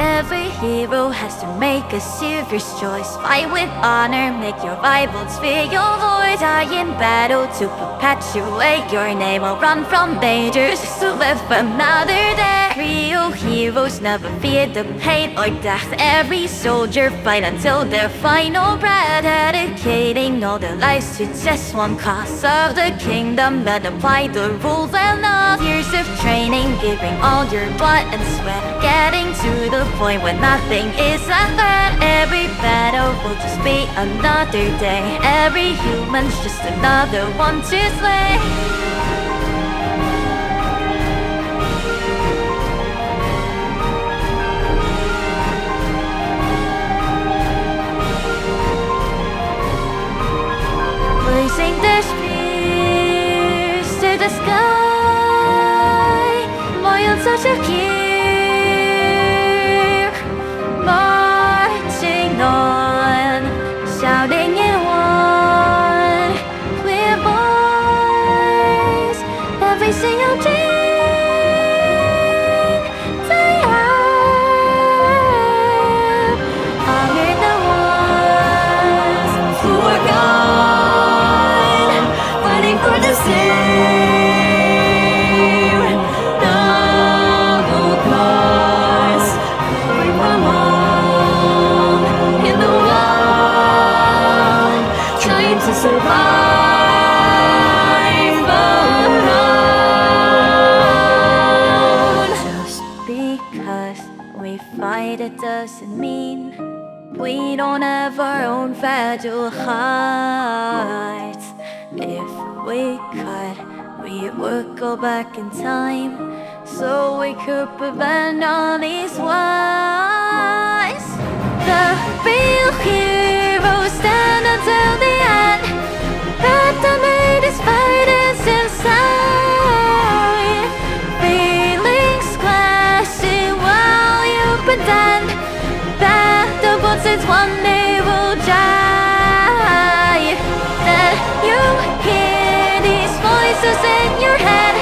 Every hero has to make a serious choice. Fight with honor, make your rivals fear your voice. Die in battle to perpetuate your name, or run from dangers just to live another day. Real heroes never fear the pain or death. Every soldier fight until their final breath, dedicating all their lives to just one cause of the kingdom, and apply the rules and laws. Years of training, giving all your blood and sweat, getting to the point where nothing is a threat. Every battle will just be another day. Every human's just another one to slay. Raising their spears to the sky, loyal such a gear, marching on, shouting in one clear voice. Every single dream they have, honor the ones who are gone, fighting for the same noble cause. Away from home in the wild, trying to survive alone. Just because we fight, it doesn't mean we don't have our own fragile hearts. If we could, we would go back in time so we could prevent all these wars. The real heroes stand until the end, but the latest fight is inside. Feelings clashing while you pretend that the bullets one day will dry. That you hear these voices in your head,